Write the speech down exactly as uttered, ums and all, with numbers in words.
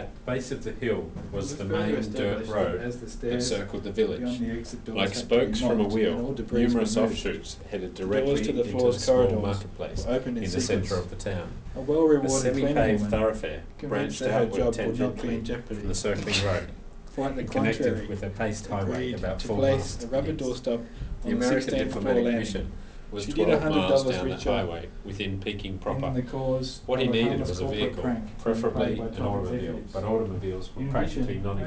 At the base of the hill was the It further main dirt established that road as the that stairs circled the beyond village. the exit doors Like had to be spokes from a mocked and wheel, all debris numerous removed. offshoots headed The doors directly to the into the floor's small corridors marketplace were opened in in the sequence. centre of the town. A A well-rewarded cleaning semi-paved woman, thoroughfare convinced branched that her outward job would not be in tangentially jeopardy, from the circling road quite the and contrary, connected with a paced highway agreed about to four place miles a to the rubber east. doorstop The on the American sixteenth floor diplomatic landing. mission was She did a twelve hundred miles dollars down the richer highway within Peking proper. in the cause What he of a needed harmless was a corporate vehicle, prank preferably played by an top automobile, executives. but automobiles were In practically addition, non-existent